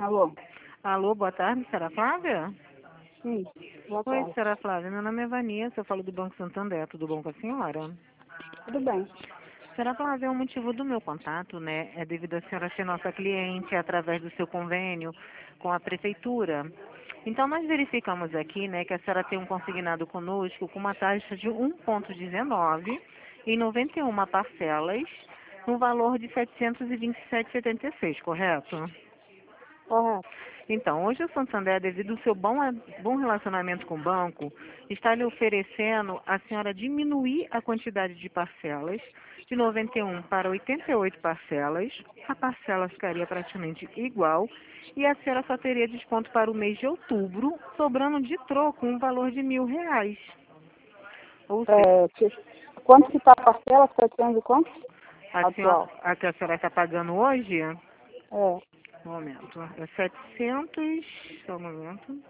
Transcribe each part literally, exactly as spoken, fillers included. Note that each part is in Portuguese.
Alô? Alô, boa tarde, senhora Flávia? Sim, boa Oi, tarde. senhora Flávia, meu nome é Vanessa, eu falo do Banco Santander, tudo bom com a senhora? Tudo bem. Senhora Flávia, o motivo do meu contato, né, é devido a senhora ser nossa cliente através do seu convênio com a prefeitura. Então, nós verificamos aqui, né, que a senhora tem um consignado conosco com uma taxa de um vírgula dezenove em noventa e uma parcelas, no valor de setecentos e vinte e sete vírgula setenta e seis, correto? Correto. Então, hoje o Santander, devido ao seu bom, bom relacionamento com o banco, está lhe oferecendo a senhora diminuir a quantidade de parcelas de noventa e um para oitenta e oito parcelas. A parcela ficaria praticamente igual e a senhora só teria desconto para o mês de outubro, sobrando de troco um valor de mil reais. Ou seja, É, que- quanto que está a parcela? setecentos e quanto? a, senhora, Atual. a que a senhora está pagando hoje, É. um momento, é setecentos, só um momento.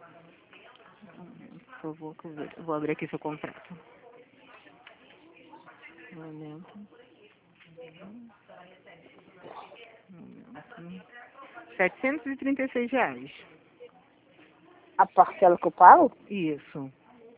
Eu vou, eu vou abrir aqui seu contrato. Um momento. Um momento. setecentos e trinta e seis reais. A parcela que eu pago? Isso.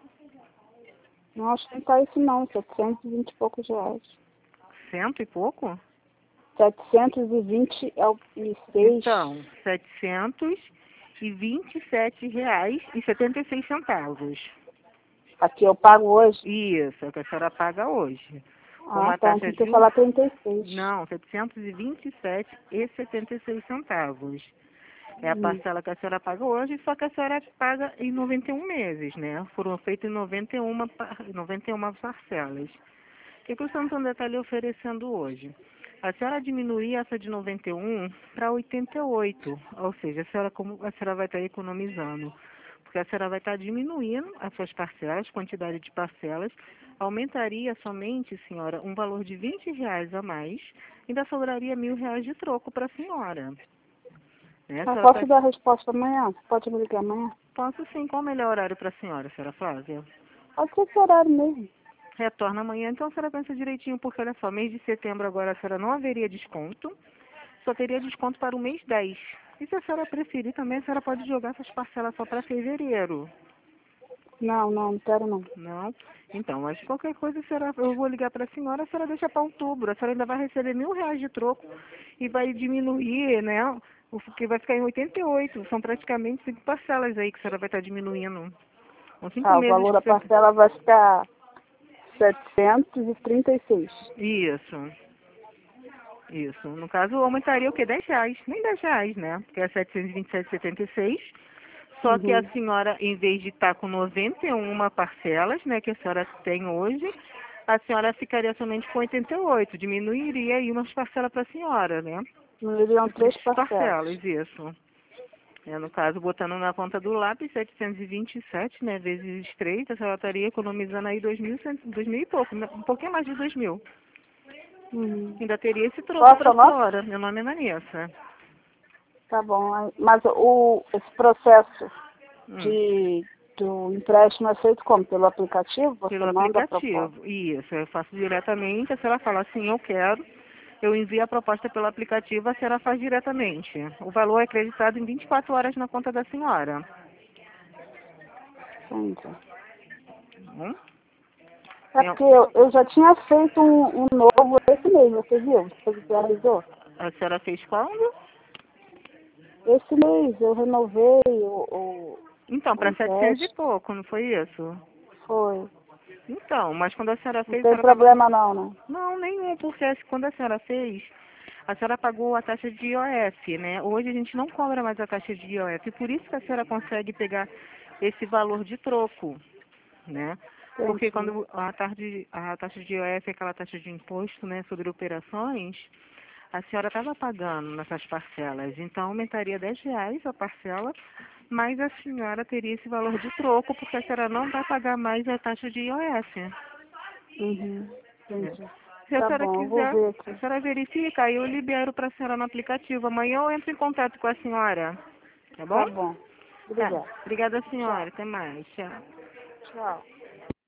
Não, acho que não está isso não. setecentos e vinte e poucos reais. Cento e pouco? setecentos e vinte e seis. Então, setecentos e vinte e sete reais e setenta e seis centavos. Aqui eu pago hoje. Isso, é o que a senhora paga hoje. Com Ah, uma então taxa tem que de um... falar trinta e seis. Não, setecentos e vinte e sete e setenta e seis centavos. É a Hum. parcela que a senhora paga hoje, só que a senhora paga em noventa e um meses, né? Foram feitas em noventa e uma, par- noventa e uma parcelas. O que, que o Santander está lhe oferecendo hoje? A senhora diminuir essa de noventa e um para oitenta e oito, ou seja, a senhora, como a senhora vai estar economizando, porque a senhora vai estar diminuindo as suas parcelas, quantidade de parcelas, aumentaria somente, senhora, um valor de vinte reais a mais, ainda sobraria mil reais de troco para a senhora. Né? A Eu senhora tá... posso dar a resposta amanhã? Você pode me ligar amanhã? Posso sim, qual o melhor horário para a senhora, senhora Flávia? Pode ser esse horário mesmo. Retorna amanhã, então a senhora pensa direitinho, porque olha só, mês de setembro agora a senhora não haveria desconto, só teria desconto para o mês dez. E se a senhora preferir também, a senhora pode jogar essas parcelas só para fevereiro. Não, não, não quero não. Não? Então, mas qualquer coisa, a senhora, eu vou ligar para a senhora, a senhora deixa para outubro, a senhora ainda vai receber mil reais de troco e vai diminuir, né? O que vai ficar em oitenta e oito. São praticamente cinco parcelas aí que a senhora vai estar diminuindo. São cinco Ah, o meses valor que da você... parcela vai ficar setecentos e trinta e seis. Isso. Isso. No caso, aumentaria o quê? dez reais. Nem dez reais, né? Porque é setecentos e vinte e sete vírgula setenta e seis. Só que a Uhum. senhora, em vez de estar com noventa e uma parcelas, né, que a senhora tem hoje, a senhora ficaria somente com oitenta e oito. Diminuiria aí umas parcelas para a senhora, né? Não iriam três Três parcelas. parcelas, isso. É, no caso, botando na ponta do lápis, setecentos e vinte e sete, né, vezes três, a senhora estaria economizando aí dois mil, dois mil e pouco, né, um pouquinho mais de dois mil. Uhum. Ainda teria esse troco Qual é o para seu a nome? senhora. Meu nome é Vanessa. Tá bom. aí- Mas o, esse processo Hum. de, do empréstimo é feito como? Pelo aplicativo? Você Pelo manda a proposta? aplicativo. Isso, eu faço diretamente, a senhora fala assim, eu quero, eu envio a proposta pelo aplicativo, a senhora faz diretamente. O valor é acreditado em vinte e quatro horas na conta da senhora. Entendi. Hum? É Eu- porque eu, eu já tinha feito um, um novo esse mês, você viu? Você visualizou? a senhora fez quando? Esse mês eu renovei o, o, Então, o para setecentos e empréstimo. pouco, não foi isso? Foi. Então, mas quando a senhora Não fez, a tem senhora estava... problema não, né? Não, nenhum, porque quando a senhora fez, a senhora pagou a taxa de I O F, né? Hoje a gente não cobra mais a taxa de I O F, por isso que a senhora consegue pegar esse valor de troco, né? Porque Entendi. quando a, tarde, a taxa de I O F é aquela taxa de imposto, né, sobre operações, a senhora estava pagando nessas parcelas, então aumentaria dez reais a parcela, mas a senhora teria esse valor de troco, porque a senhora não vai pagar mais a taxa de I O F. Uhum. Né? Entendi. Se a Tá senhora bom, eu vou quiser, ver a aqui. senhora verifica, aí eu libero para a senhora no aplicativo. Amanhã eu entro em contato com a senhora. Tá bom? Tá bom. Tá. Obrigada. Obrigada, Tchau. senhora. Até mais. Tchau. Tchau.